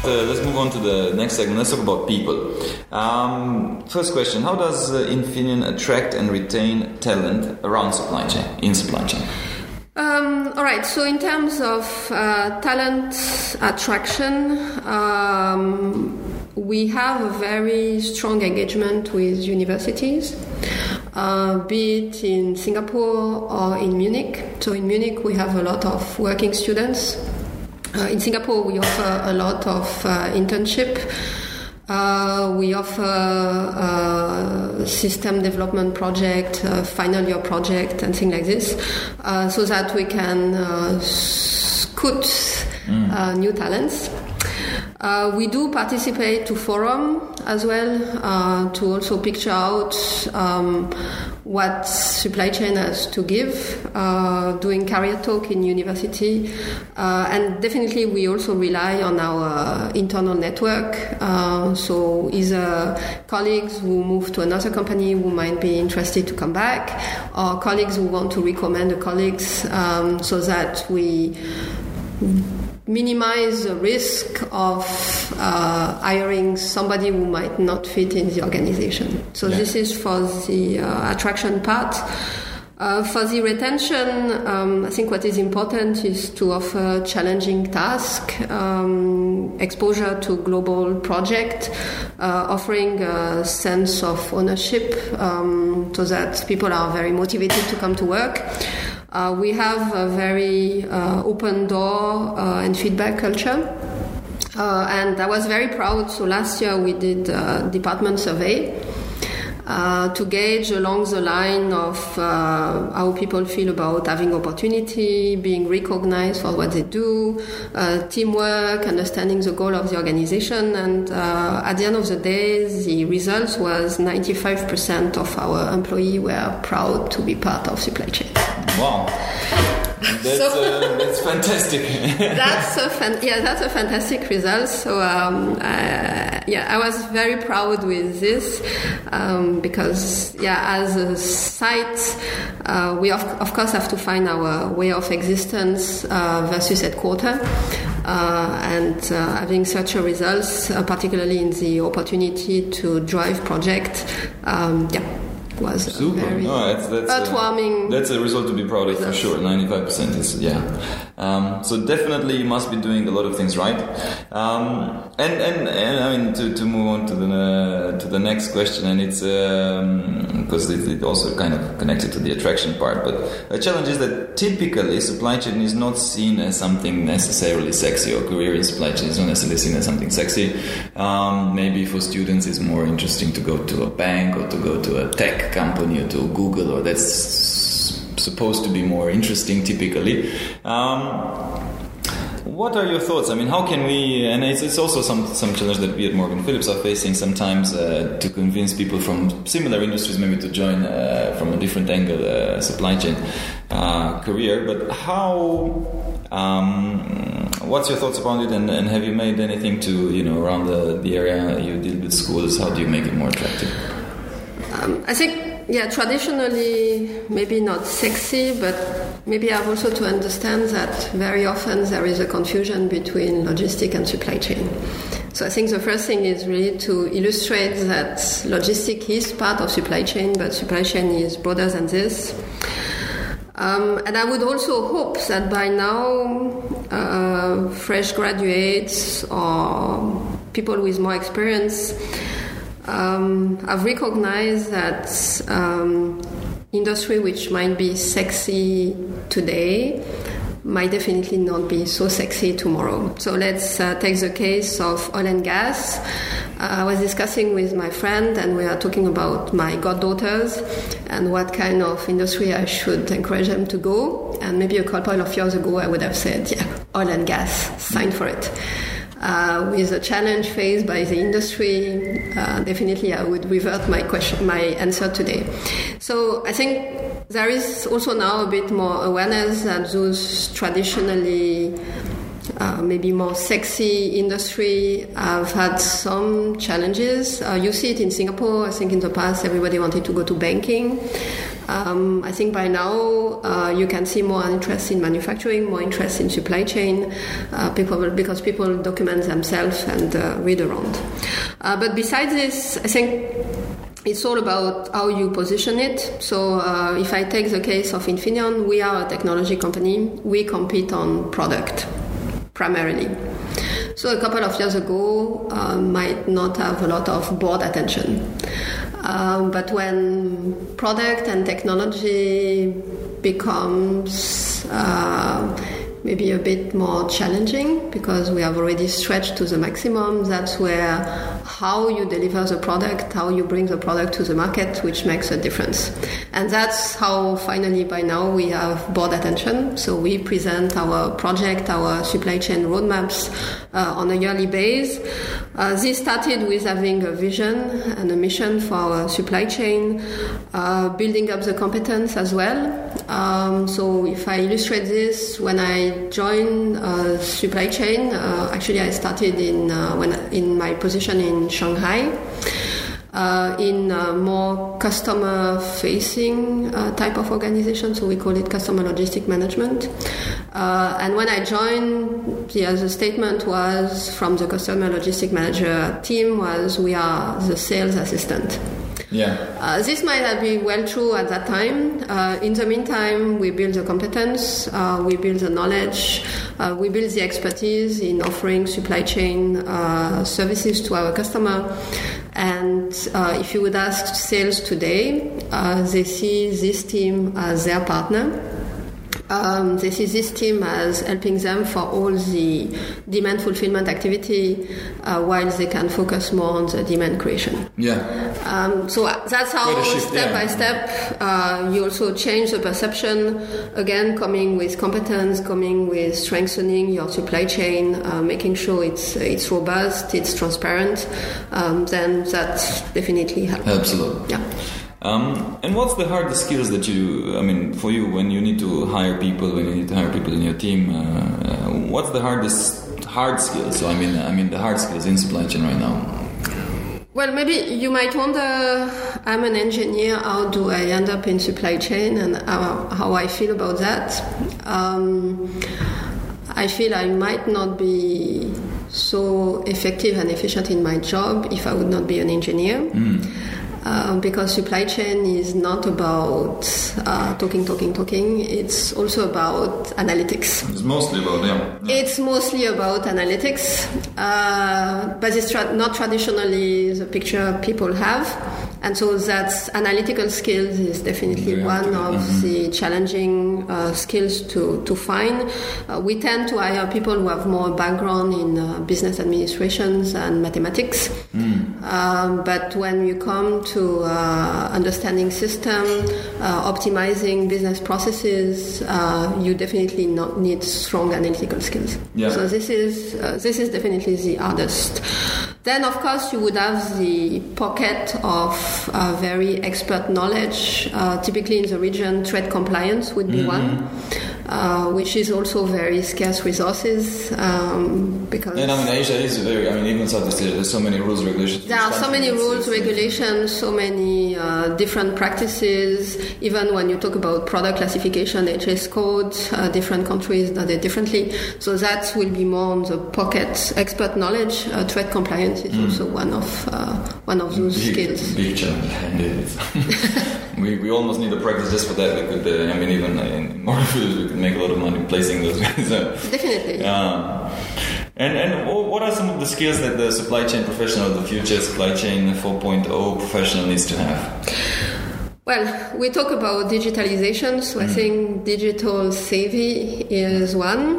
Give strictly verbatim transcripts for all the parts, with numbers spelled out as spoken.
Uh, let's move on to the next segment. Let's talk about people. Um, first question: how does uh, Infineon attract and retain talent around supply chain, in supply chain? Um, all right. So, in terms of uh, talent attraction, um, we have a very strong engagement with universities, uh, be it in Singapore or in Munich. So, in Munich, we have a lot of working students. Uh, in Singapore, we offer a lot of uh, internship. Uh, we offer uh, system development project, uh, final year project, and things like this, uh, so that we can uh, scout mm. uh, new talents. Uh, we do participate to forum as well uh, to also picture out um, what supply chain has to give, uh, doing career talk in university, uh, and definitely we also rely on our internal network. Uh, so either colleagues who move to another company who might be interested to come back, or colleagues who want to recommend the colleagues, um, so that we minimize the risk of uh, hiring somebody who might not fit in the organization. So yeah. This is for the uh, attraction part. Uh, for the retention, um, I think what is important is to offer challenging tasks, um, exposure to global project, uh, offering a sense of ownership, um, so that people are very motivated to come to work. Uh, we have a very uh, open door uh, and feedback culture. Uh, and I was very proud. So last year we did a department survey uh, to gauge along the line of uh, how people feel about having opportunity, being recognized for what they do, uh, teamwork, understanding the goal of the organization. And uh, at the end of the day, the results was ninety-five percent of our employees were proud to be part of supply chain. Wow. That's, so, uh, that's fantastic. that's a fan- yeah, that's a fantastic result. So um, uh, yeah, I was very proud with this um, because yeah, as a site, uh, we of, of course have to find our way of existence uh, versus headquarters. Uh, and uh, having such a results, uh, particularly in the opportunity to drive project, um, yeah. was super. Very no, that's, that's heartwarming. A, that's a result to be proud of for sure. ninety-five percent is, yeah. Um, so definitely you must be doing a lot of things right. Um, and, and, and I mean, to, to move on to the, uh, to the next question, and it's, um, because it, it also kind of connected to the attraction part, but a challenge is that typically supply chain is not seen as something necessarily sexy, or career in supply chain is not necessarily seen as something sexy. Um, maybe for students it's more interesting to go to a bank or to go to a tech company or to Google, or that's supposed to be more interesting typically. Um, what are your thoughts? I mean, how can we, and it's, it's also some, some challenge that we at Morgan Phillips are facing sometimes uh, to convince people from similar industries maybe to join uh, from a different angle uh, supply chain uh, career. But how, um, what's your thoughts about it, and, and have you made anything to, you know, around the, the area you deal with schools, how do you make it more attractive? Um, I think, yeah, traditionally maybe not sexy, but maybe I have also to understand that very often there is a confusion between logistic and supply chain. So I think the first thing is really to illustrate that logistic is part of supply chain, but supply chain is broader than this. Um, and I would also hope that by now uh, fresh graduates or people with more experience Um, I've recognized that um, industry which might be sexy today might definitely not be so sexy tomorrow. So let's uh, take the case of oil and gas. Uh, I was discussing with my friend, and we are talking about my goddaughters and what kind of industry I should encourage them to go. And maybe a couple of years ago I would have said, yeah, oil and gas, sign for it. Uh, with a challenge faced by the industry, uh, definitely I would revert my question, my answer today. So I think there is also now a bit more awareness that those traditionally uh, maybe more sexy industry have had some challenges. Uh, you see it in Singapore. I think in the past everybody wanted to go to banking. Um, I think by now uh, you can see more interest in manufacturing, more interest in supply chain, uh, people because people document themselves and uh, read around. Uh, but besides this, I think it's all about how you position it. So uh, if I take the case of Infineon, we are a technology company. We compete on product primarily. So a couple of years ago uh, might not have a lot of board attention. Um, but when product and technology becomes uh, maybe a bit more challenging because we have already stretched to the maximum, that's where how you deliver the product, how you bring the product to the market, which makes a difference. And that's how finally by now we have board attention. So we present our project, our supply chain roadmaps uh, on a yearly basis. Uh, this started with having a vision and a mission for our supply chain, uh, building up the competence as well. Um, so if I illustrate this, when I joined uh, supply chain, uh, actually I started in uh, when in my position in Shanghai, uh, in a more customer-facing uh, type of organization, so we call it customer logistic management. Uh, and when I joined, the other statement was from the customer logistic manager team was, we are the sales assistant. Yeah. Uh, this might not be well true at that time. Uh, in the meantime, we build the competence, uh, we build the knowledge, uh, we build the expertise in offering supply chain uh, services to our customer. And uh, if you would ask sales today, uh, they see this team as their partner. Um, they see this team as helping them for all the demand fulfillment activity uh, while they can focus more on the demand creation. Yeah. Um, so that's how shift, step yeah. by step uh, you also change the perception, again coming with competence, coming with strengthening your supply chain, uh, making sure it's it's robust, it's transparent. Um, then that definitely helps. Absolutely. Yeah. Um, and what's the hardest skills that you, I mean, for you when you need to hire people, when you need to hire people in your team, uh, uh, what's the hardest hard skills? So I mean, I mean the hard skills in supply chain right now. Well, maybe you might wonder, I'm an engineer, how do I end up in supply chain and how, how I feel about that? Um, I feel I might not be so effective and efficient in my job if I would not be an engineer. Mm. Uh, because supply chain is not about uh, talking, talking, talking. It's also about analytics. It's mostly about, yeah. yeah. It's mostly about analytics, uh, but it's tra- not traditionally the picture people have. And so that's analytical skills is definitely yeah, one of mm-hmm. the challenging uh, skills to, to find. Uh, we tend to hire people who have more background in uh, business administrations and mathematics. Mm. Um, but when you come to uh, understanding system, uh, optimizing business processes, uh, you definitely not need strong analytical skills. Yeah. So this is uh, this is definitely the hardest. Then, of course, you would have the pocket of uh, very expert knowledge. Uh, typically in the region, trade compliance would be mm-hmm. one, uh, which is also very scarce resources. Um, because and I mean, Asia is very, I mean, even Southeast Asia, there's so many rules, regulations. There are so many rules, regulations, so many uh, different practices. Even when you talk about product classification, H S codes, uh, different countries do it differently. So that will be more on the pocket expert knowledge. Uh, trade compliance is mm. also one of uh, one of those big, skills. Big challenge. we we almost need a practice just for that. We could, uh, I mean, even in more fields, we could make a lot of money placing those. so, Definitely. Uh, and and what are some of the skills that the supply chain professional of the future, supply chain four point oh professional needs to have? Well, we talk about digitalization, so mm. I think digital savvy is one.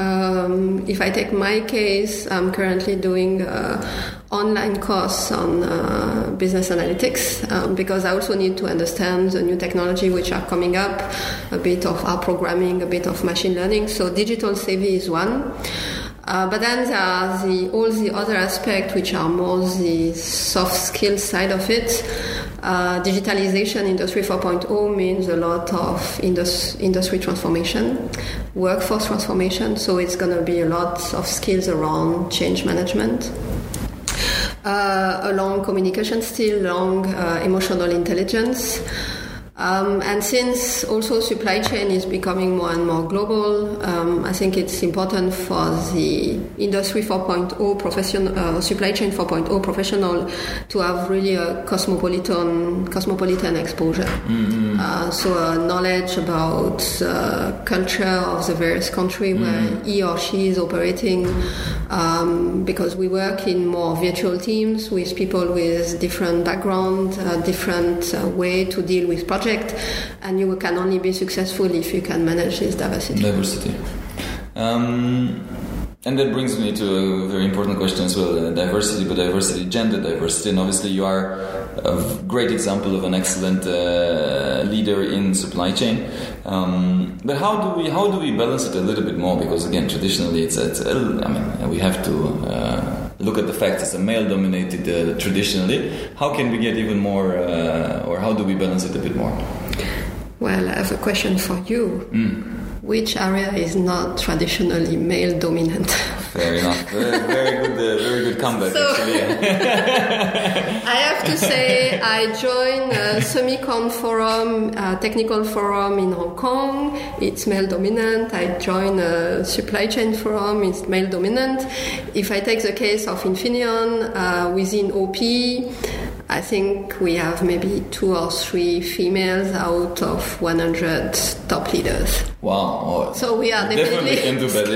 Um, if I take my case, I'm currently doing uh, online course on uh, business analytics um, because I also need to understand the new technology which are coming up, a bit of R programming, a bit of machine learning. So digital savvy is one. Uh, but then there are the, all the other aspects which are more the soft skill side of it. Uh, digitalization, Industry four point oh means a lot of indus- industry transformation, workforce transformation, so it's going to be a lot of skills around change management, uh, along communication still, along uh, emotional intelligence. Um, and since also supply chain is becoming more and more global, um, I think it's important for the Industry four point oh professional, uh, supply chain four point oh professional to have really a cosmopolitan cosmopolitan exposure. Mm-hmm. Uh, so uh, knowledge about the culture of the various country where mm-hmm. he or she is operating, um, because we work in more virtual teams with people with different background, uh, different uh, way to deal with projects. And you can only be successful if you can manage this diversity. Diversity. Um, and that brings me to a very important question as well. Uh, diversity, but diversity, gender diversity. And obviously you are a great example of an excellent uh, leader in supply chain. Um, but how do we how do we balance it a little bit more? Because again, traditionally it's, it's I mean, we have to uh, look at the fact it's a male-dominated uh, traditionally. How can we get even more, uh, or how do we balance it a bit more? Well, I have a question for you. Mm. Which area is not traditionally male-dominant? Fair enough. Very, very good, uh, very good comeback. So, actually. I have to say, I joined a Semicon forum, a technical forum in Hong Kong. It's male-dominant. I joined a supply chain forum. It's male-dominant. If I take the case of Infineon, uh, within O P, I think we have maybe two or three females out of one hundred top leaders. Wow. Oh, so we are definitely, definitely can do better.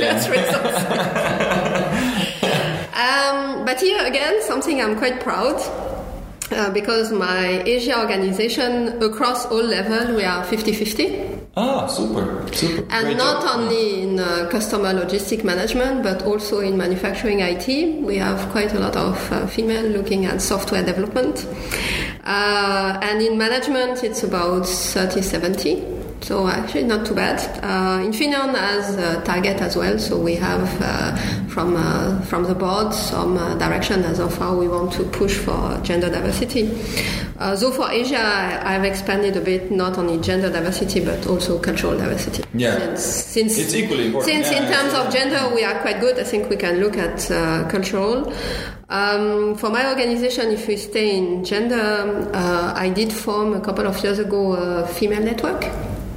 Yeah. um, but here again, something I'm quite proud, uh, because my Asia organization, across all levels, we are fifty-fifty. Ah, super, super. And Great not job. only in uh, customer logistic management, but also in manufacturing I T. We have quite a lot of uh, female looking at software development. Uh, and in management, it's about thirty seventy. So actually not too bad. Uh, Infineon has a target as well, so we have uh, from uh, from the board some uh, direction as of how we want to push for gender diversity. Uh, though for Asia, I've expanded a bit, not only gender diversity but also cultural diversity. Yeah, since, since it's equally important. Since yeah, in terms of gender we are quite good, I think we can look at uh, cultural. Um, for my organization, if we stay in gender, uh, I did form a couple of years ago a female network.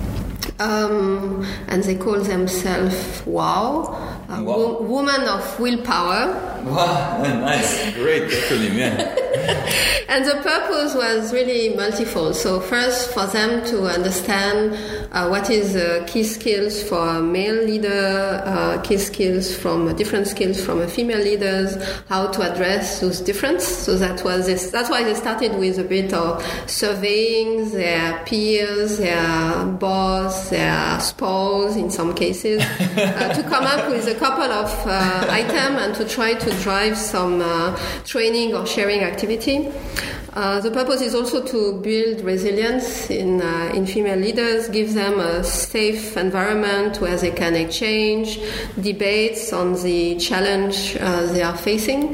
Um, and they call themselves WOW, uh, wow. wo- Woman of Willpower. Wow, nice, great acronym, yeah. And the purpose was really multifold. So first, for them to understand uh, what is uh, key skills for a male leader, uh, key skills from uh, different skills from a female leaders, how to address those differences. So that was this, that's why they started with a bit of surveying their peers, their boss, their spouse in some cases, uh, to come up with a couple of uh, items and to try to drive some uh, training or sharing activity. Uh, the purpose is also to build resilience in uh, in female leaders, give them a safe environment where they can exchange debates on the challenge uh, they are facing.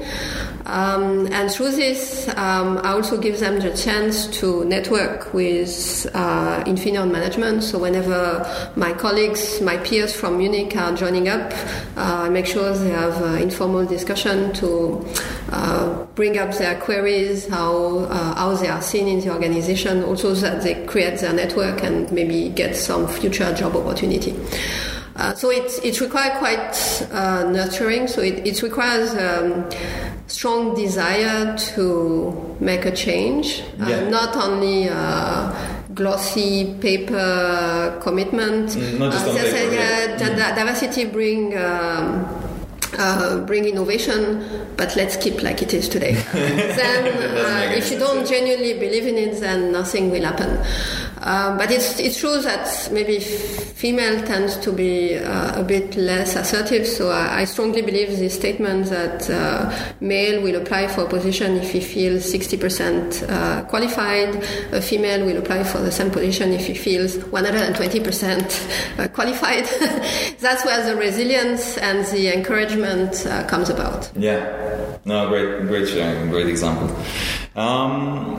Um, and through this, um, I also give them the chance to network with uh, Infineon management. So whenever my colleagues, my peers from Munich are joining up, uh, I make sure they have uh, informal discussion to uh, bring up their queries, how uh, how they are seen in the organization, also that they create their network and maybe get some future job opportunity. Uh, so it it requires quite uh, nurturing. So it, it requires um, strong desire to make a change, uh, yeah. not only uh, glossy paper commitment. Mm, not just uh, on paper, say, yeah. uh, mm. Diversity bring. Um, Uh, bring innovation, but let's keep like it is today. Then, uh, if you don't genuinely believe in it, then nothing will happen. Um, but it's it's true that maybe female tends to be uh, a bit less assertive. So I, I strongly believe the statement that uh, male will apply for a position if he feels sixty percent uh, qualified. A female will apply for the same position if he feels one hundred twenty percent uh, qualified. That's where the resilience and the encouragement Uh, comes about. Yeah, no, great, great sharing, great example. Um,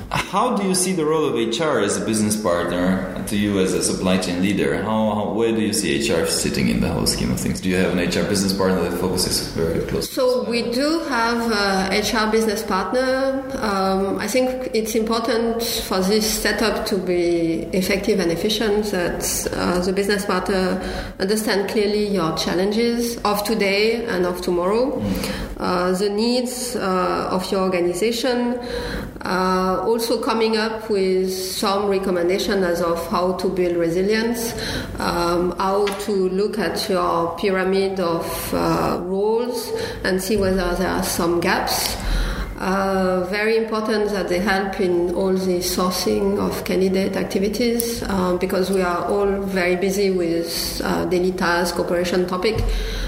how do you see the role of H R as a business partner to you as a supply chain leader? How, how where do you see H R sitting in the whole scheme of things? Do you have an H R business partner that focuses very closely? So we do have a H R business partner. Um, I think it's important for this setup to be effective and efficient, that uh, the business partner understand clearly your challenges of today and of tomorrow, mm. uh, the needs uh, of your organization. Uh, also coming up with some recommendation as of how to build resilience, um, how to look at your pyramid of uh, roles and see whether there are some gaps. Uh, very important that they help in all the sourcing of candidate activities, uh, because we are all very busy with uh, daily tasks, operation topic.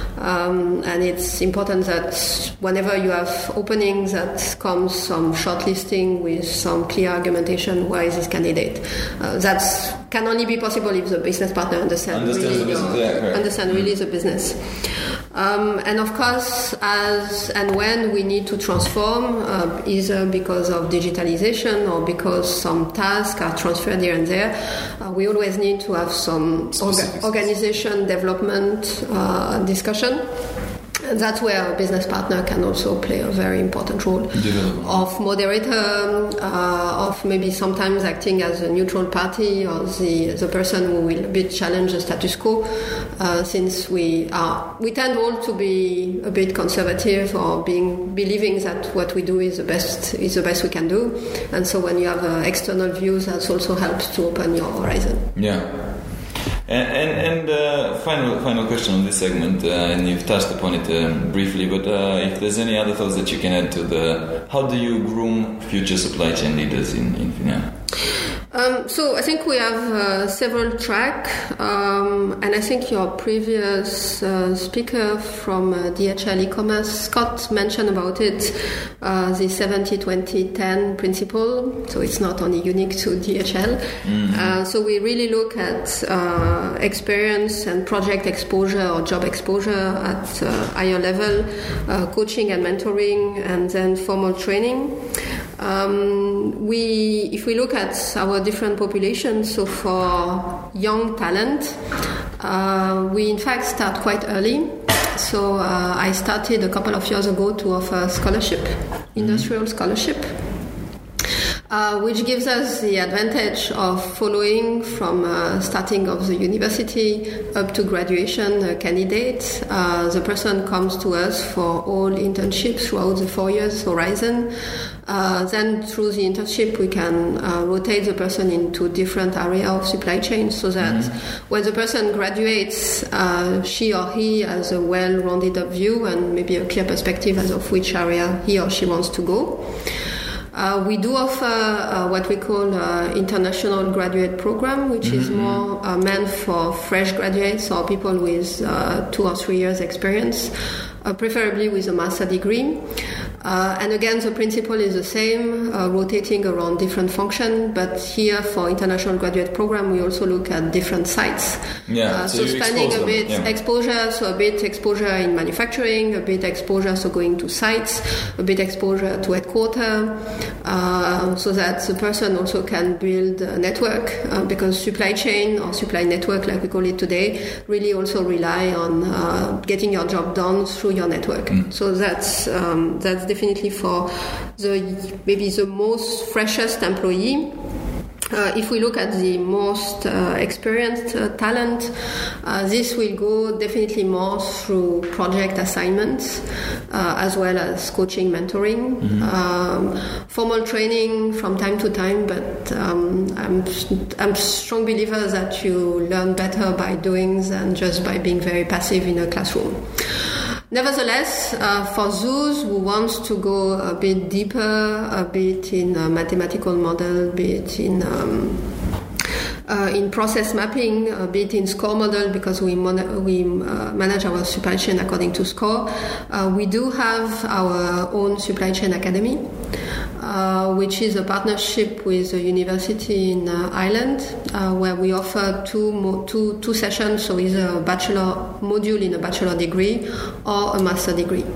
Um, and it's important that whenever you have openings, that comes some shortlisting with some clear argumentation why is this candidate. Uh, that can only be possible if the business partner understands really, the your, yeah, right. understand really the business. Um, and of course, as and when we need to transform, uh, either because of digitalization or because some tasks are transferred here and there, uh, we always need to have some orga- organization development uh, discussion. And that's where a business partner can also play a very important role of moderator, uh, of maybe sometimes acting as a neutral party or the the person who will a bit challenge the status quo, uh, since we are we tend all to be a bit conservative or being believing that what we do is the best is the best we can do, and so when you have uh, external views, that also helps to open your horizon. Yeah. And and, and uh, final final question on this segment, uh, and you've touched upon it um, briefly, but uh, if there's any other thoughts that you can add to the, how do you groom future supply chain leaders in in Finnair? Um, so I think we have uh, several tracks, um, and I think your previous uh, speaker from uh, D H L e-commerce, Scott, mentioned about it, uh, the seventy twenty ten principle. So it's not only unique to D H L. Mm-hmm. Uh, so we really look at uh, experience and project exposure or job exposure at uh, higher level, uh, coaching and mentoring, and then formal training. Um, we, if we look at our different populations, so for young talent, uh, we in fact start quite early. So uh, I started a couple of years ago to offer scholarship, industrial scholarship. Uh, which gives us the advantage of following from uh, starting of the university up to graduation uh, candidate. Uh, the person comes to us for all internships throughout the four years horizon. Uh, then through the internship we can uh, rotate the person into different area of supply chain, so that mm-hmm. when the person graduates, uh, she or he has a well-rounded up view and maybe a clear perspective as of which area he or she wants to go. Uh, we do offer uh, what we call uh, international graduate program, which mm-hmm. is more uh, meant for fresh graduates or people with uh, two or three years experience, uh, preferably with a master degree. Uh, and again, the principle is the same, uh, rotating around different functions, but here for international graduate program, we also look at different sites. Yeah, uh, so, so spanning a bit yeah. exposure, so a bit exposure in manufacturing, a bit exposure, so going to sites, a bit exposure to headquarters, uh, so that the person also can build a network, uh, because supply chain or supply network, like we call it today, really also rely on uh, getting your job done through your network. Mm. So that's um, that's definitely for the maybe the most freshest employee. Uh, if we look at the most uh, experienced uh, talent, uh, this will go definitely more through project assignments, uh, as well as coaching, mentoring, mm-hmm. um, formal training from time to time. But um, I'm I'm a strong believer that you learn better by doing than just by being very passive in a classroom. Nevertheless, uh, for those who want to go a bit deeper, a bit in a mathematical model, a bit in um, uh, in process mapping, a bit in score model, because we mon- we uh, manage our supply chain according to score, uh, we do have our own supply chain academy, uh, which is a partnership with a university in uh, Ireland, uh, where we offer two, mo- two, two sessions, so either a bachelor module in a bachelor degree or a master degree.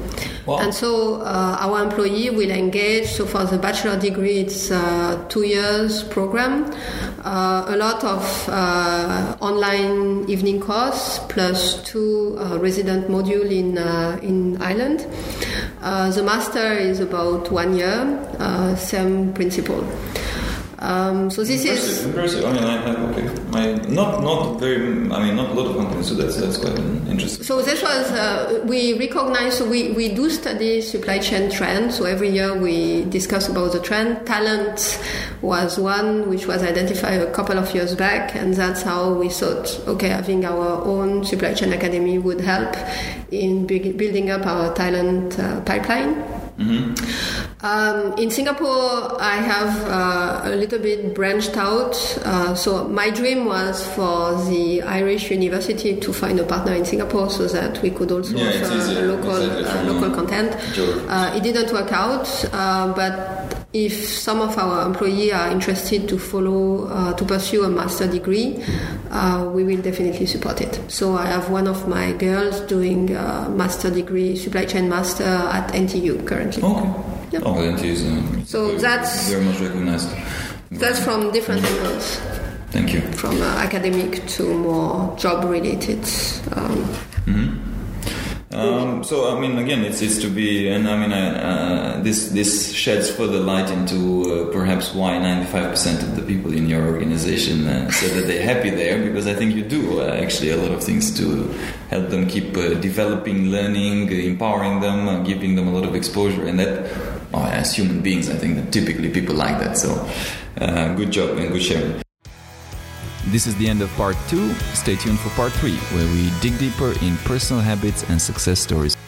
Wow. And so uh, our employee will engage. So for the bachelor degree, it's a two years program, uh, a lot of uh, online evening course plus two uh, resident module in uh, in Ireland. Uh, the master is about one year, uh, same principle. Um, so this impressive, is impressive. I mean, I, I, okay. My, not not very. I mean, not a lot of companies. So that's that's quite interesting. So this was uh, we recognize. So we, we do study supply chain trends. So every year we discuss about the trend. Talent was one which was identified a couple of years back, and that's how we thought, okay, having our own supply chain academy would help in big, building up our talent uh, pipeline. Mm-hmm. Um, in Singapore, I have uh, a little bit branched out. Uh, so my dream was for the Irish University to find a partner in Singapore so that we could also yeah, offer a local exactly. uh, local content. Uh, it didn't work out, uh, but if some of our employees are interested to follow, uh, to pursue a master degree, uh, we will definitely support it. So I have one of my girls doing a master degree, supply chain master at N T U currently. Okay. Yep. Oh, N T U is uh, so very, that's very much recognized. That's from different angles. Thank you. From uh, academic to more job related. Um, mm-hmm. Um, so I mean, again, it's it's to be, and I mean, I, uh, this this sheds further light into uh, perhaps why ninety-five percent of the people in your organization uh, say that they're happy there, because I think you do uh, actually a lot of things to help them keep uh, developing, learning, uh, empowering them, uh, giving them a lot of exposure, and that, well, as human beings, I think that typically people like that. So, uh, good job and good sharing. This is the end of part two. Stay tuned for part three, where we dig deeper in personal habits and success stories.